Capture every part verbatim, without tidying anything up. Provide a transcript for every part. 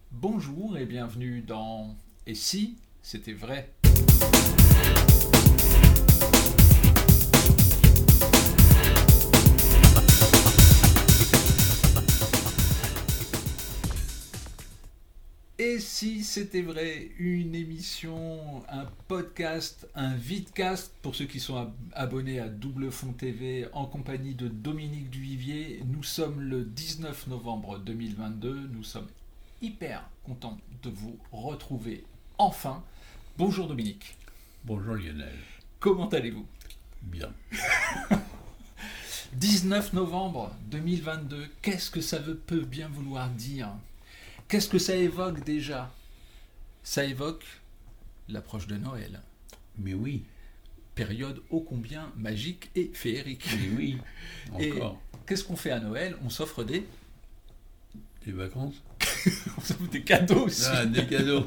Bonjour et bienvenue dans Et si c'était vrai? Et si c'était vrai, une émission, un podcast, un vidcast pour ceux qui sont ab- abonnés à Double Fond T V en compagnie de Dominique Duvivier. Nous sommes le dix-neuf novembre deux mille vingt-deux. Nous sommes hyper contents de vous retrouver enfin. Bonjour Dominique. Bonjour Lionel. Comment allez-vous? Bien. dix-neuf novembre deux mille vingt-deux. Qu'est-ce que ça veut, peut bien vouloir dire? Qu'est-ce que ça évoque déjà? Ça évoque l'approche de Noël. Mais oui. Période ô combien magique et féerique. Mais oui. Encore. Et qu'est-ce qu'on fait à Noël? On s'offre des... Des vacances. On s'offre des cadeaux aussi. Ah, des cadeaux.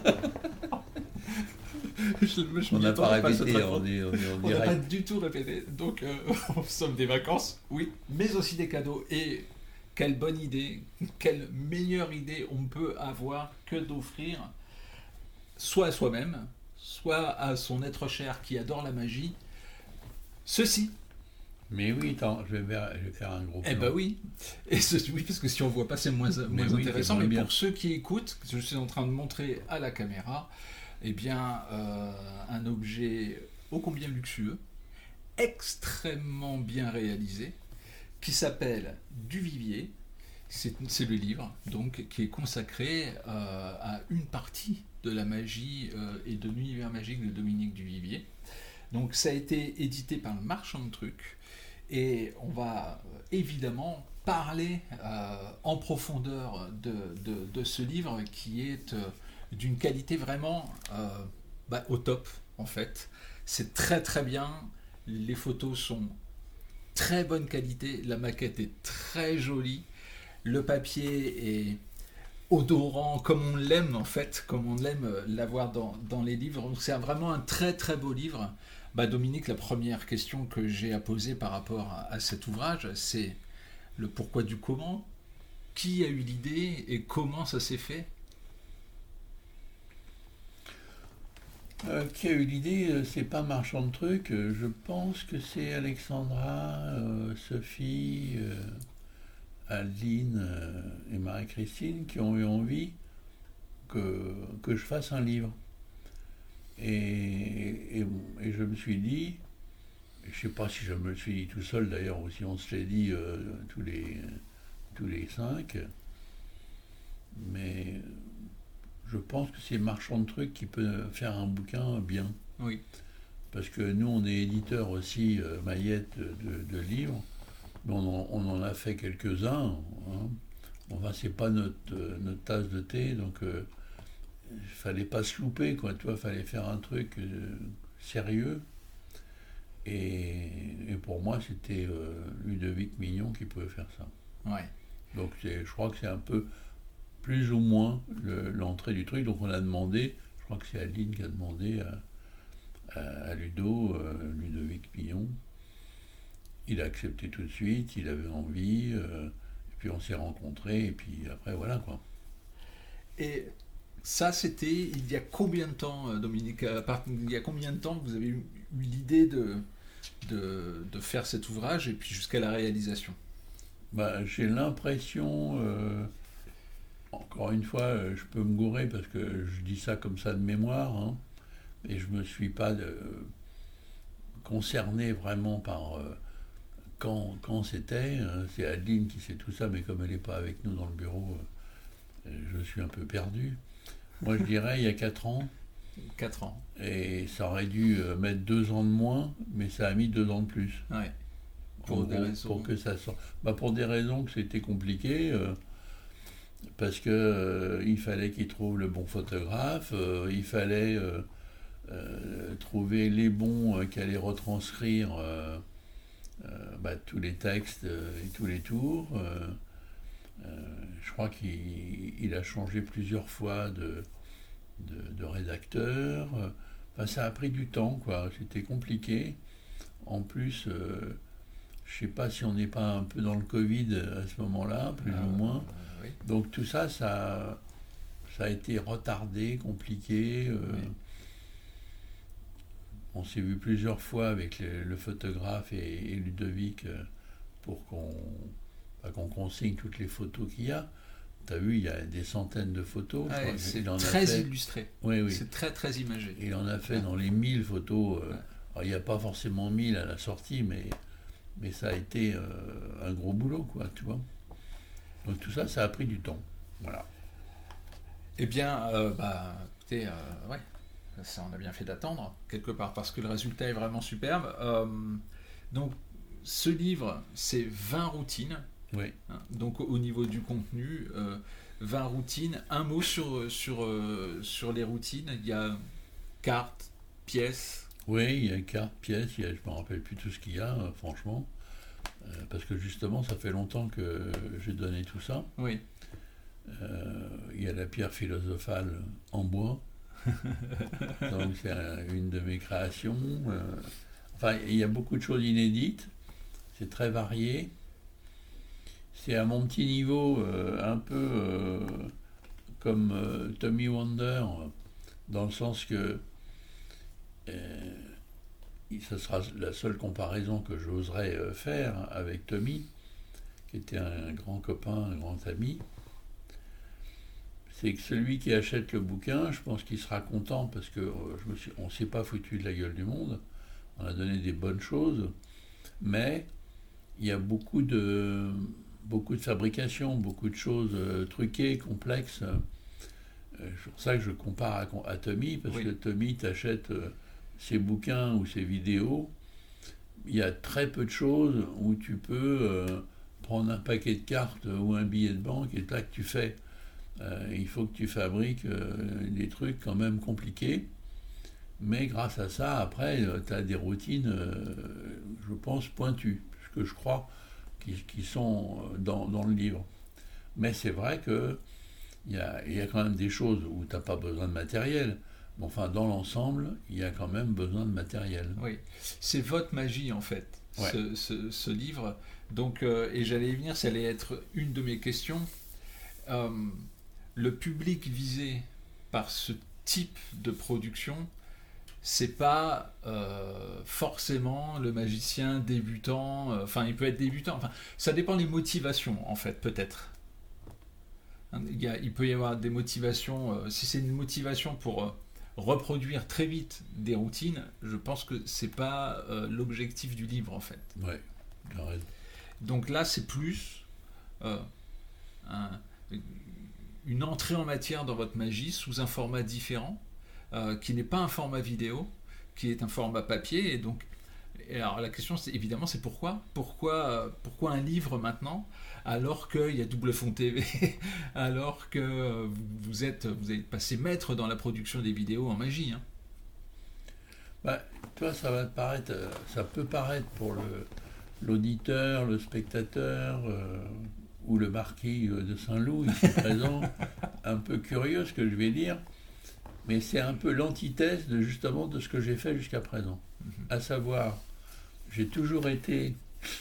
je, je on n'a pas répété, pas on est, on est en On n'a pas direct. du tout répété. Donc, euh, on somme des vacances, oui, mais aussi des cadeaux. Et quelle bonne idée, quelle meilleure idée on peut avoir que d'offrir soit à soi-même, soit à son être cher qui adore la magie, ceci. Mais oui, attends, je vais faire, je vais faire un gros plan. Eh ben oui. Et ce, oui, parce que si on voit pas, c'est moins, moins oui, intéressant. c'est moins Mais bien. pour ceux qui écoutent, je suis en train de montrer à la caméra, eh bien, euh, un objet ô combien luxueux, extrêmement bien réalisé, qui s'appelle Duvivier. C'est, c'est le livre donc qui est consacré euh, à une partie de la magie euh, et de l'univers magique de Dominique Duvivier. Donc ça a été édité par le Marchand de Trucs et on va euh, évidemment parler euh, en profondeur de, de, de ce livre qui est euh, d'une qualité vraiment euh, bah, au top en fait. C'est très très bien, les photos sont très bonne qualité, la maquette est très jolie. Le papier est odorant comme on l'aime en fait, comme on l'aime l'avoir dans, dans les livres. Donc c'est vraiment un très très beau livre. Bah Dominique, la première question que j'ai à poser par rapport à, à cet ouvrage, c'est le pourquoi du comment. Qui a eu l'idée et comment ça s'est fait? Euh, qui a eu l'idée, euh, c'est pas Marchand de Trucs, euh, je pense que c'est Alexandra, euh, Sophie, euh, Adeline euh, et Marie-Christine qui ont eu envie que, que je fasse un livre. Et, et, et je me suis dit, je ne sais pas si je me le suis dit tout seul d'ailleurs, ou si on se l'est dit euh, tous, les, tous les cinq, mais je pense que c'est Marchand de Trucs qui peut faire un bouquin bien. Oui. Parce que nous, on est éditeur aussi, euh, Maillette, de, de livres, mais on en, on en a fait quelques-uns. Hein. Enfin, c'est pas notre, euh, notre tasse de thé, donc il euh, fallait pas se louper, quoi. Tu vois, fallait faire un truc euh, sérieux. Et, et pour moi, c'était euh, Ludovic Mignon qui pouvait faire ça. Ouais. Donc c'est, je crois que c'est un peu plus ou moins le, l'entrée du truc. Donc on a demandé, je crois que c'est Adeline qui a demandé à, à, à Ludo, euh, Ludovic Mignon. Il a accepté tout de suite, il avait envie, euh, et puis on s'est rencontrés, et puis après voilà quoi. Et ça, c'était il y a combien de temps, Dominique? Il y a combien de temps que vous avez eu, eu l'idée de, de, de faire cet ouvrage et puis jusqu'à la réalisation? Bah, j'ai l'impression, euh, encore une fois, je peux me gourer parce que je dis ça comme ça de mémoire, hein, et je ne me suis pas de, concerné vraiment par euh, quand, quand c'était. Hein, c'est Adeline qui sait tout ça, mais comme elle n'est pas avec nous dans le bureau, euh, je suis un peu perdu. Moi, je dirais il y a quatre ans. quatre ans. Et ça aurait dû euh, mettre deux ans de moins, mais ça a mis deux ans de plus. Ouais. Pour En des gros, raisons. pour que ça sorte. Bah, pour des raisons que c'était compliqué, euh, parce que euh, il fallait qu'il trouve le bon photographe, euh, il fallait euh, euh, trouver les bons euh, qui allaient retranscrire euh, euh, bah, tous les textes euh, et tous les tours. Euh, euh, je crois qu'il il a changé plusieurs fois de, de, de rédacteur. Enfin, ça a pris du temps, quoi. C'était compliqué. En plus, euh, je ne sais pas si on n'est pas un peu dans le Covid à ce moment-là, plus Ah, ou moins. euh, oui. Donc tout ça, ça, ça a été retardé, compliqué. Euh, Oui. On s'est vu plusieurs fois avec le, le photographe et, et Ludovic euh, pour qu'on enfin, qu'on consigne toutes les photos qu'il y a. Tu as vu, il y a des centaines de photos. Ah, Je crois c'est qu'il en a très fait- illustré. Oui, oui. C'est très très imagé. Il en a fait Ouais. dans les mille photos. euh, Ouais. alors, il n'y a pas forcément mille à la sortie, mais, mais ça a été euh, un gros boulot, quoi, tu vois. Donc tout ça, ça a pris du temps. Voilà. Eh bien, euh, bah, écoutez, euh, ouais, ça on a bien fait d'attendre, quelque part, parce que le résultat est vraiment superbe. Euh, donc, ce livre, c'est vingt routines. Oui. Hein. Donc, au niveau du contenu, euh, vingt routines. Un mot sur, sur, euh, sur les routines. Il y a cartes, pièces. Oui, il y a carte, pièce, il y a, je ne me rappelle plus tout ce qu'il y a, euh, franchement. Euh, parce que justement, ça fait longtemps que j'ai donné tout ça. Oui. Euh, il y a la pierre philosophale en bois. Donc c'est un- une de mes créations. Euh, enfin, il y a beaucoup de choses inédites. C'est très varié. C'est à mon petit niveau euh, un peu euh, comme euh, Tommy Wonder, dans le sens que euh, ce sera la seule comparaison que j'oserais euh, faire avec Tommy, qui était un grand copain, un grand ami. C'est que celui qui achète le bouquin, je pense qu'il sera content parce que euh, je me suis, on ne s'est pas foutu de la gueule du monde, on a donné des bonnes choses, mais il y a beaucoup de, beaucoup de fabrication, beaucoup de choses euh, truquées, complexes. Euh, c'est pour ça que je compare à, à Tommy, parce Oui. que Tommy t'achète euh, ses bouquins ou ses vidéos, il y a très peu de choses où tu peux euh, prendre un paquet de cartes ou un billet de banque et là que tu fais. Euh, il faut que tu fabriques euh, des trucs quand même compliqués, mais grâce à ça, après, euh, tu as des routines, euh, je pense, pointues, ce que je crois, qui, qui sont dans, dans le livre. Mais c'est vrai que il y a, y a quand même des choses où tu n'as pas besoin de matériel, mais enfin, dans l'ensemble, il y a quand même besoin de matériel. Oui. C'est votre magie, en fait, Ouais. ce, ce- ce livre. Donc, euh, et j'allais y venir, ça allait être une de mes questions. Euh, le public visé par ce type de production, c'est pas euh, forcément le magicien débutant. euh, Enfin, il peut être débutant. Enfin, ça dépend des motivations, en fait, peut-être. Hein, Il y a- il peut y avoir des motivations. euh, si c'est une motivation pour euh, reproduire très vite des routines, je pense que c'est pas euh, l'objectif du livre, en fait. Ouais, tu as raison. Donc là, c'est plus euh, un- une entrée en matière dans votre magie sous un format différent, euh, qui n'est pas un format vidéo, qui est un format papier. Et donc, et alors la question, c'est évidemment, c'est pourquoi pourquoi, euh, pourquoi un livre maintenant, alors qu'il y a Double Fond T V, alors que euh, vous, vous êtes, vous êtes passé maître dans la production des vidéos en magie. Hein. Bah, toi, ça va te paraître, euh, ça peut paraître pour le, l'auditeur, le spectateur euh, ou le marquis euh, de Saint-Loup ici présent, un peu curieux ce que je vais dire, mais c'est un peu l'antithèse de justement de ce que j'ai fait jusqu'à présent. À savoir, j'ai toujours été,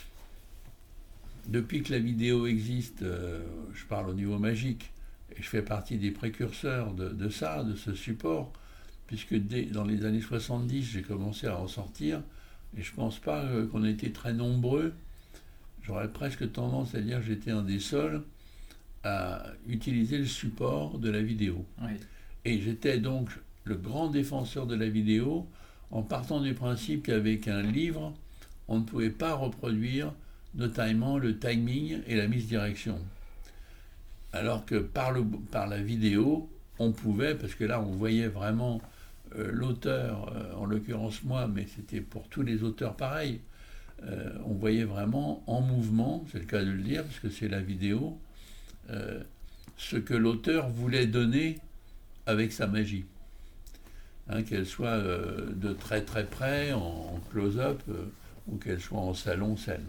depuis que la vidéo existe, euh, je parle au niveau magique, et je fais partie des précurseurs de, de ça, de ce support, puisque dès, dans les années soixante-dix, j'ai commencé à en sortir, et je ne pense pas euh, qu'on ait été très nombreux. J'aurais presque tendance à dire que j'étais un des seuls à utiliser le support de la vidéo. Oui. Et j'étais donc le grand défenseur de la vidéo, en partant du principe qu'avec un livre, on ne pouvait pas reproduire notamment le timing et la mise direction. Alors que par, le, par la vidéo, on pouvait, parce que là on voyait vraiment euh, l'auteur, euh, en l'occurrence moi, mais c'était pour tous les auteurs pareil, euh, on voyait vraiment en mouvement, c'est le cas de le dire, parce que c'est la vidéo, euh, ce que l'auteur voulait donner avec sa magie. Hein, qu'elle soit euh, de très très près, en, en close-up, euh, ou qu'elle soit en salon scène.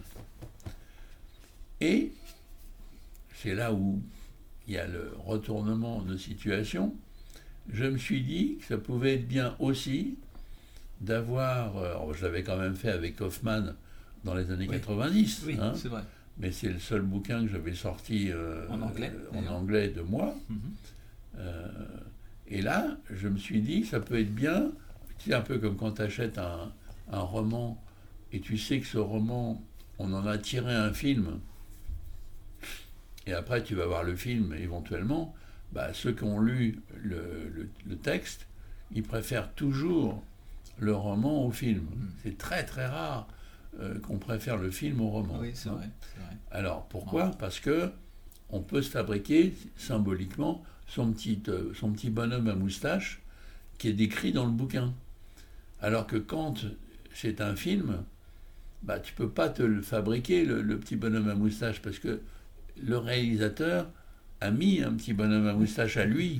Et c'est là où il y a le retournement de situation. Je me suis dit que ça pouvait être bien aussi d'avoir, alors je l'avais quand même fait avec Hoffman dans les années Oui. quatre-vingt-dix, Oui, hein, c'est vrai. mais c'est le seul bouquin que j'avais sorti euh, En anglais, en d'ailleurs. anglais de moi. Mhm. Euh, et là, je me suis dit, ça peut être bien, c'est un peu comme quand tu achètes un, un roman et tu sais que ce roman, on en a tiré un film, et après tu vas voir le film éventuellement, bah, ceux qui ont lu le, le, le texte, ils préfèrent toujours le roman au film. Mmh. C'est très très rare euh, qu'on préfère le film au roman. Oui, c'est vrai, c'est vrai. Alors pourquoi ? Parce que on peut se fabriquer symboliquement son petit, euh, son petit bonhomme à moustache qui est décrit dans le bouquin. Alors que quand c'est un film, bah, tu ne peux pas te le fabriquer, le, le petit bonhomme à moustache, parce que le réalisateur a mis un petit bonhomme à moustache à lui.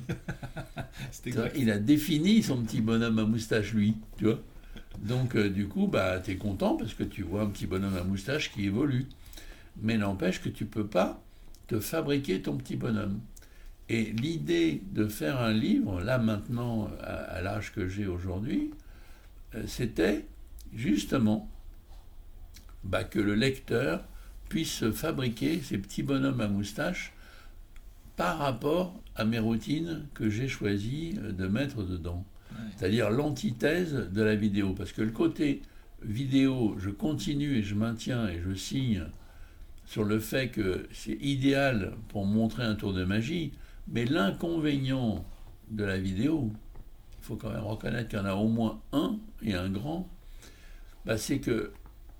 Il a défini son petit bonhomme à moustache, lui. Tu vois. Donc, euh, du coup, bah, tu es content parce que tu vois un petit bonhomme à moustache qui évolue. Mais n'empêche que tu ne peux pas te fabriquer ton petit bonhomme. Et l'idée de faire un livre, là maintenant, à, à l'âge que j'ai aujourd'hui, euh, c'était justement bah, que le lecteur puisse fabriquer ces petits bonhommes à moustache par rapport à mes routines que j'ai choisi de mettre dedans. Ouais. C'est-à-dire l'antithèse de la vidéo. Parce que le côté vidéo, je continue et je maintiens et je signe sur le fait que c'est idéal pour montrer un tour de magie, mais l'inconvénient de la vidéo, il faut quand même reconnaître qu'il y en a au moins un, et un grand, bah c'est que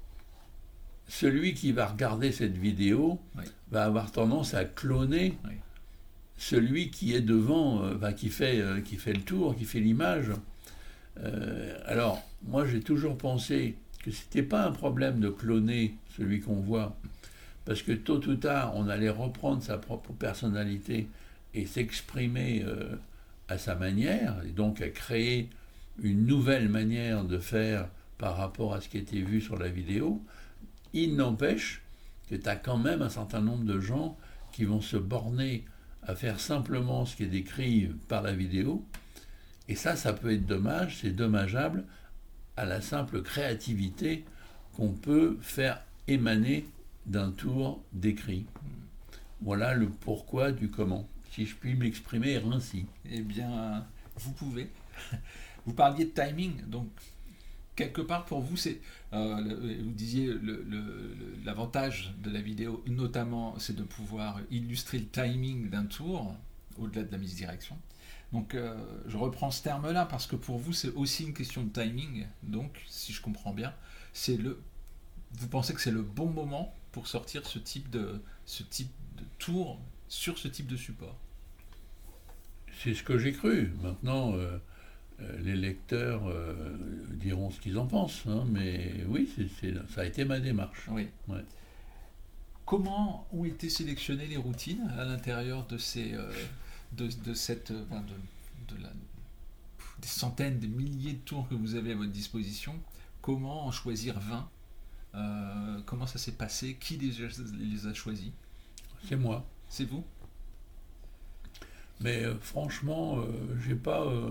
celui qui va regarder cette vidéo oui. va avoir tendance à cloner oui. celui qui est devant, euh, bah, qui, fait, euh, qui fait le tour, qui fait l'image. Euh, alors, moi j'ai toujours pensé que ce n'était pas un problème de cloner celui qu'on voit, parce que tôt ou tard, on allait reprendre sa propre personnalité et s'exprimer euh, à sa manière, et donc à créer une nouvelle manière de faire par rapport à ce qui était vu sur la vidéo. Il n'empêche que tu as quand même un certain nombre de gens qui vont se borner à faire simplement ce qui est décrit par la vidéo, et ça, ça peut être dommage, c'est dommageable à la simple créativité qu'on peut faire émaner d'un tour d'écrit. Voilà le pourquoi du comment, si je puis m'exprimer ainsi. Eh bien, vous pouvez. Vous parliez de timing, donc quelque part pour vous, c'est, euh, le, vous disiez le, le, l'avantage de la vidéo, notamment, c'est de pouvoir illustrer le timing d'un tour, au-delà de la mise direction. Donc, euh, je reprends ce terme-là parce que pour vous, c'est aussi une question de timing. Donc, si je comprends bien, c'est le, vous pensez que c'est le bon moment pour sortir ce type de, ce type de tour sur ce type de support. C'est ce que j'ai cru. Maintenant, euh, euh, les lecteurs euh, diront ce qu'ils en pensent, hein, mais oui, c'est, c'est, ça a été ma démarche. Oui. Ouais. Comment ont été sélectionnées les routines à l'intérieur de ces, euh, de, de cette, enfin de, de la, des centaines, des milliers de tours que vous avez à votre disposition? Comment en choisir vingt? Euh, comment ça s'est passé? Qui les, les a choisis? C'est moi. C'est vous? Mais euh, franchement, euh, j'ai pas, euh,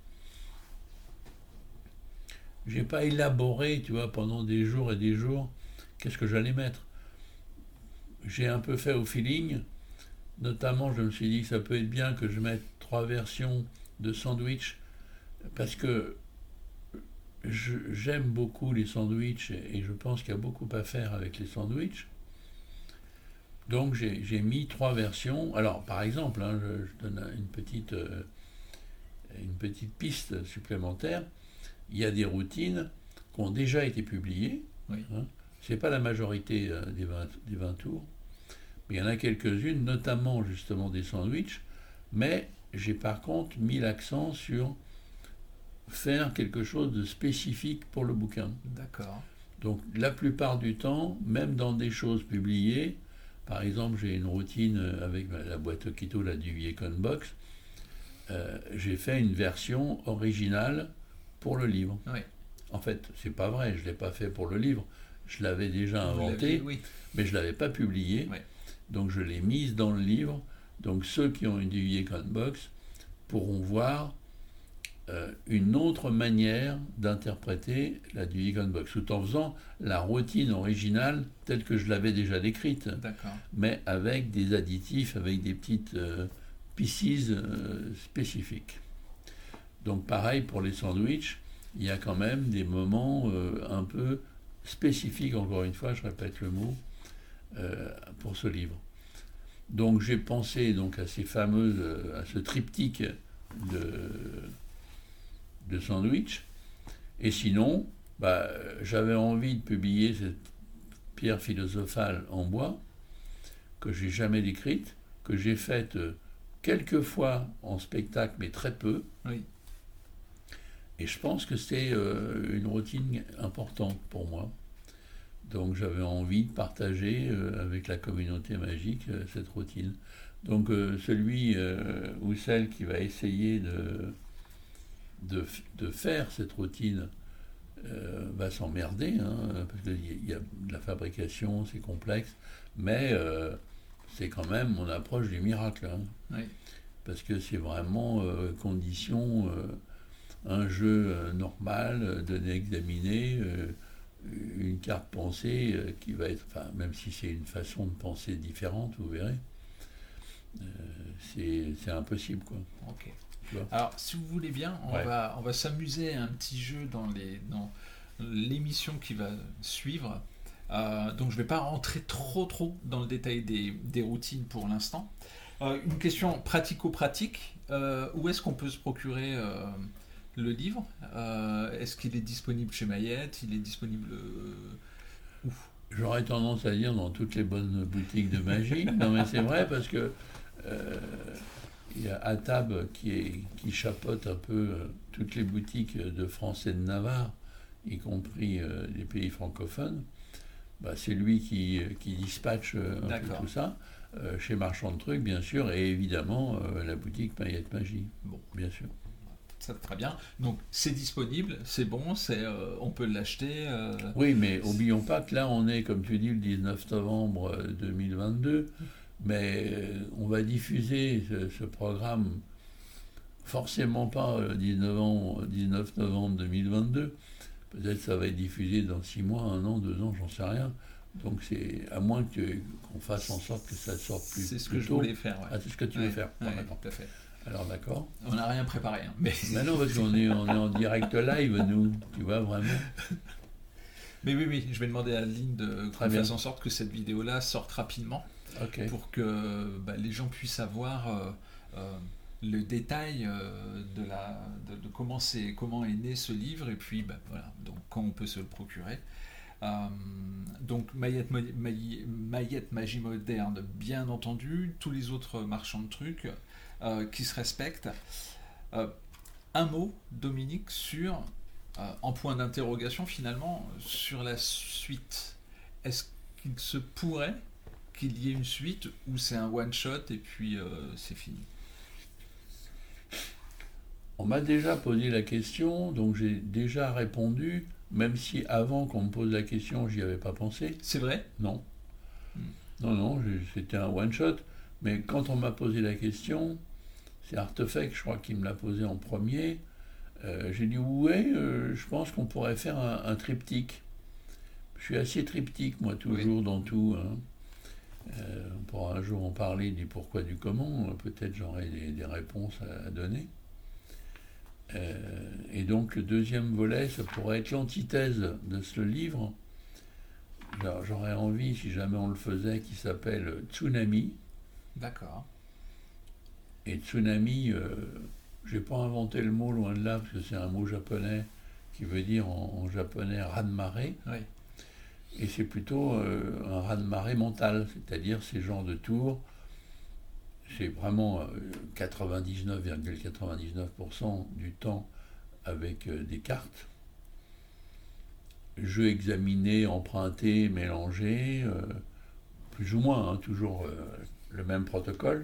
j'ai pas élaboré, tu vois, pendant des jours et des jours, qu'est-ce que j'allais mettre. J'ai un peu fait au feeling. Notamment, je me suis dit que ça peut être bien que je mette trois versions de sandwich, parce que je, j'aime beaucoup les sandwichs et, et je pense qu'il y a beaucoup à faire avec les sandwichs. Donc j'ai, j'ai mis trois versions. Alors par exemple, hein, je, je donne une petite, euh, une petite piste supplémentaire. Il y a des routines qui ont déjà été publiées. Oui. Hein. Ce n'est pas la majorité euh, des, vingt, des vingt tours. Mais il y en a quelques-unes, notamment justement des sandwichs. Mais j'ai par contre mis l'accent sur faire quelque chose de spécifique pour le bouquin. D'accord. Donc la plupart du temps, même dans des choses publiées, par exemple, j'ai une routine avec la boîte Okito, la du Yukon Box. Euh, j'ai fait une version originale pour le livre. Oui. En fait, c'est pas vrai, je l'ai pas fait pour le livre. Je l'avais déjà Vous inventé, oui. mais je l'avais pas publié. Oui. Donc je l'ai mise dans le livre. Donc ceux qui ont une du Yukon Box pourront voir euh, une autre manière d'interpréter la du Yukon Box, tout en faisant la routine originale telle que je l'avais déjà décrite. D'accord. Mais avec des additifs, avec des petites euh, pieces euh, spécifiques. Donc pareil pour les sandwichs, il y a quand même des moments euh, un peu spécifiques, encore une fois, je répète le mot, euh, pour ce livre. Donc j'ai pensé donc à ces fameuses, à ce triptyque de, de sandwich. Et sinon, bah, j'avais envie de publier cette pierre philosophale en bois que j'ai jamais décrite, que j'ai faite quelques fois en spectacle, mais très peu. Oui. Et je pense que c'est euh, une routine importante pour moi. Donc j'avais envie de partager euh, avec la communauté magique euh, cette routine. Donc euh, celui euh, ou celle qui va essayer de, de, de faire cette routine euh, va s'emmerder, hein, parce qu'il y a de la fabrication, c'est complexe, mais euh, c'est quand même mon approche du miracle. Hein, oui. Parce que c'est vraiment euh, condition, euh, un jeu euh, normal, euh, donné, examiné, euh, une carte pensée euh, qui va être, enfin, même si c'est une façon de penser différente, vous verrez, euh, c'est, c'est impossible, quoi. Ok. Alors, si vous voulez bien, on ouais. va, on va s'amuser à un petit jeu dans, les, dans l'émission qui va suivre. Euh, donc, je ne vais pas rentrer trop, trop dans le détail des, des routines pour l'instant. Euh, une question pratico-pratique. Euh, où est-ce qu'on peut se procurer euh, le livre? euh, Est-ce qu'il est disponible chez Mayette? Il est disponible... Euh, où? J'aurais tendance à dire dans toutes les bonnes boutiques de magie. Non, mais c'est vrai, parce que euh, il y a Atab qui, est, qui chapeaute un peu euh, toutes les boutiques de France et de Navarre, y compris euh, les pays francophones. Bah, c'est lui qui, qui dispatche euh, un peu tout ça. Euh, chez Marchand de Trucs, bien sûr, et évidemment euh, la boutique Mayette Magie. Bon, bien sûr. Ça très bien. Donc c'est disponible, c'est bon, c'est, euh, on peut l'acheter. Euh, oui, mais n'oublions pas que là on est, comme tu dis, le dix-neuf novembre deux mille vingt-deux, mais euh, on va diffuser ce, ce programme forcément pas le dix-neuf novembre deux mille vingt-deux. Peut-être ça va être diffusé dans six mois, un an, deux ans, j'en sais rien. Donc c'est à moins que, qu'on fasse en sorte que ça sorte plus, c'est ce plus que tôt. je voulais faire. Ouais. Ah, c'est ce que tu ouais, veux faire. Ouais, bon, d'accord. Tout à fait. Alors d'accord. On n'a rien préparé. Hein, mais... mais non, parce qu'on est, on est en direct live, nous. Tu vois, vraiment. Mais oui, oui, je vais demander à Aline de qu'on fasse en sorte que cette vidéo-là sorte rapidement. Okay. Pour que bah, les gens puissent avoir euh, euh, le détail euh, de, la, de, de comment, c'est, comment est né ce livre et puis bah, voilà, donc quand on peut se le procurer. Euh, donc Mayette, Mayette, Mayette Magie Moderne, bien entendu, tous les autres marchands de trucs euh, qui se respectent. Euh, un mot, Dominique, sur, euh, en point d'interrogation finalement, sur la suite. Est-ce qu'il se pourrait qu'il y ait une suite ou c'est un one-shot et puis euh, c'est fini? On m'a déjà posé la question, donc j'ai déjà répondu, même si avant qu'on me pose la question, j'y avais pas pensé. C'est vrai? Non. Hmm. Non, non, c'était un one-shot. Mais quand on m'a posé la question, c'est Artefact, je crois, qui me l'a posé en premier. Euh, j'ai dit, oui, euh, je pense qu'on pourrait faire un, un triptyque. Je suis assez triptyque, moi, toujours, oui. Dans tout. Hein. Euh, on pourra un jour en parler du pourquoi, du comment. Peut-être j'aurai des, des réponses à, à donner. Euh, et donc le deuxième volet, ça pourrait être l'antithèse de ce livre. Alors, j'aurais envie, si jamais on le faisait, qui s'appelle Tsunami. D'accord. Et Tsunami, euh, je n'ai pas inventé le mot loin de là, parce que c'est un mot japonais qui veut dire en, en japonais raz-de-marée. Oui. Et c'est plutôt euh, un raz-de-marée mental, c'est-à-dire ces genres de tours. C'est vraiment quatre-vingt-dix-neuf virgule quatre-vingt-dix-neuf pour cent du temps avec euh, des cartes. Jeux examinés, empruntés, mélangés, euh, plus ou moins, hein, toujours euh, le même protocole.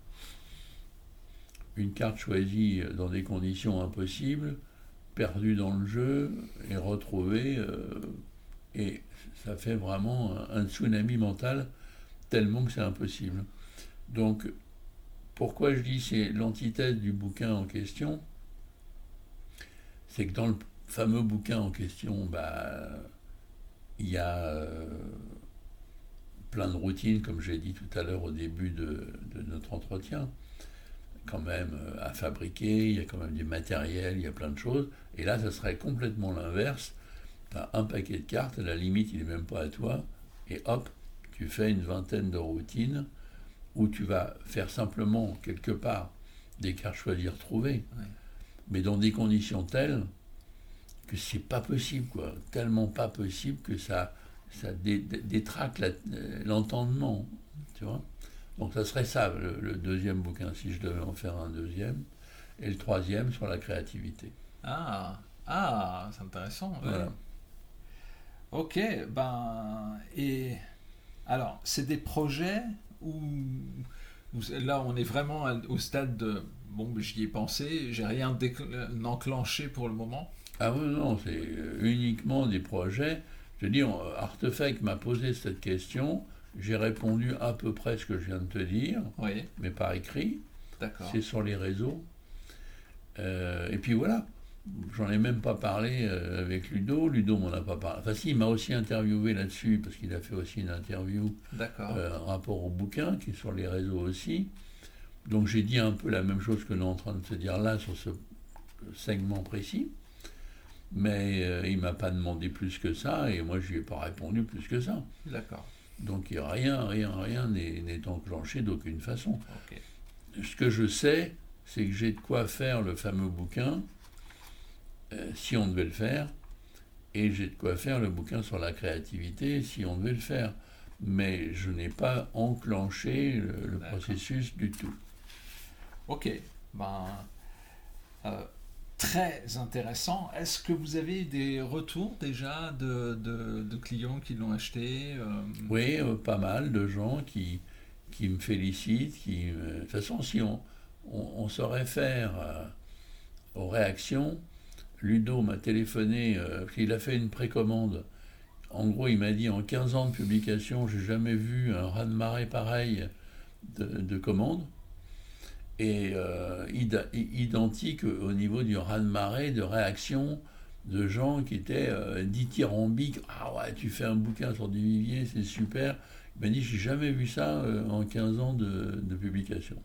Une carte choisie dans des conditions impossibles, perdue dans le jeu et retrouvée. Euh, et ça fait vraiment un, un tsunami mental, tellement que c'est impossible. Donc, pourquoi je dis c'est l'antithèse du bouquin en question, c'est que dans le fameux bouquin en question, bah, il y a euh, plein de routines, comme j'ai dit tout à l'heure au début de, de notre entretien, quand même à fabriquer, il y a quand même du matériel, il y a plein de choses. Et là, ça serait complètement l'inverse. Tu as un paquet de cartes, à la limite, il n'est même pas à toi, et hop, tu fais une vingtaine de routines où tu vas faire simplement, quelque part, des cartes choisir trouver, ouais. mais dans des conditions telles que c'est pas possible, quoi. Tellement pas possible que ça, ça dé, dé, détraque la, l'entendement, tu vois. Donc ça serait ça, le, le deuxième bouquin, si je devais en faire un deuxième, et le troisième sur la créativité. Ah, ah, c'est intéressant. Ouais. Voilà. Ok, ben, et alors, c'est des projets où, où là, on est vraiment au stade de, bon, j'y ai pensé, j'ai rien décl- enclenché pour le moment. Ah oui, non, c'est uniquement des projets. Je veux dire, Artefact m'a posé cette question, j'ai répondu à peu près ce que je viens de te dire, oui. mais par écrit. D'accord. C'est sur les réseaux. Euh, et puis voilà, j'en ai même pas parlé avec Ludo, Ludo m'en a pas parlé. Enfin si, il m'a aussi interviewé là-dessus, parce qu'il a fait aussi une interview euh, rapport au bouquin, qui est sur les réseaux aussi. Donc j'ai dit un peu la même chose que nous en train de se dire là, sur ce segment précis. Mais euh, il ne m'a pas demandé plus que ça, et moi je lui ai pas répondu plus que ça. D'accord. Donc rien, rien, rien n'est, n'est enclenché d'aucune façon. Okay. Ce que je sais, c'est que j'ai de quoi faire le fameux bouquin, euh, si on devait le faire, et j'ai de quoi faire le bouquin sur la créativité, si on devait le faire. Mais je n'ai pas enclenché le, le processus du tout. Ok, ben... Euh... Très intéressant. Est-ce que vous avez des retours déjà de, de, de clients qui l'ont acheté euh... Oui, euh, pas mal de gens qui, qui me félicitent. Qui, euh, de toute façon, si on, on, on se réfère euh, aux réactions, Ludo m'a téléphoné, euh, il a fait une précommande. En gros, il m'a dit, en quinze ans de publication, j'ai jamais vu un raz-de-marée pareil de, de commandes. Et euh, id- identique au niveau du raz-de-marée de réactions de gens qui étaient euh, dithyrambiques. Ah ouais, tu fais un bouquin sur du vivier, c'est super. Il m'a dit, j'ai jamais vu ça euh, en quinze ans de, de publication.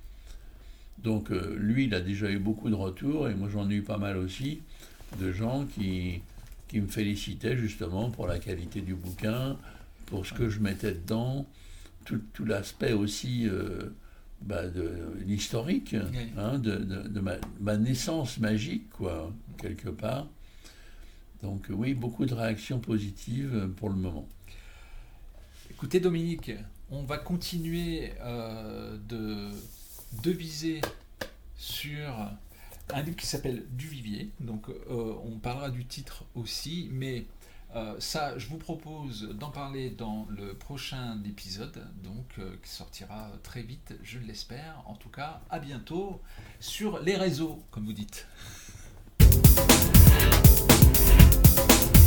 Donc euh, lui, il a déjà eu beaucoup de retours, et moi j'en ai eu pas mal aussi, de gens qui, qui me félicitaient justement pour la qualité du bouquin, pour ce que je mettais dedans, tout, tout l'aspect aussi... Euh, Bah de, de l'historique, oui. hein, de, de, de ma, ma naissance magique, quoi, quelque part. Donc oui, beaucoup de réactions positives pour le moment. Écoutez Dominique, on va continuer euh, de, de viser sur un livre qui s'appelle Du Vivier, donc euh, on parlera du titre aussi, mais Euh, ça, je vous propose d'en parler dans le prochain épisode, donc euh, qui sortira très vite, je l'espère. En tout cas, à bientôt sur les réseaux, comme vous dites.